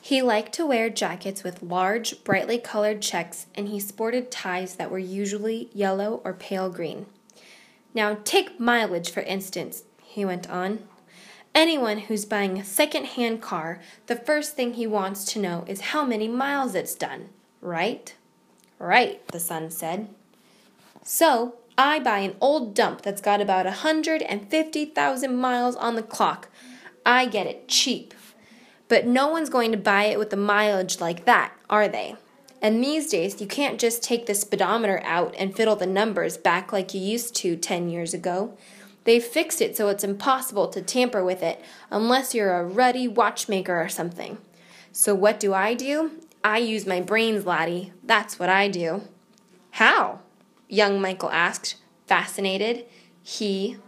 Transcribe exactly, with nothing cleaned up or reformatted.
He liked to wear jackets with large, brightly colored checks, and he sported ties that were usually yellow or pale green. Now take mileage, for instance, he went on. Anyone who's buying a second-hand car, the first thing he wants to know is how many miles it's done, right? Right, the son said. So, I buy an old dump that's got about one hundred fifty thousand miles on the clock. I get it cheap. But no one's going to buy it with a mileage like that, are they? And these days, you can't just take the speedometer out and fiddle the numbers back like you used to ten years ago. They've fixed it so it's impossible to tamper with it unless you're a ruddy watchmaker or something. So what do I do? I use my brains, laddie. That's what I do. How? Young Michael asked, fascinated. He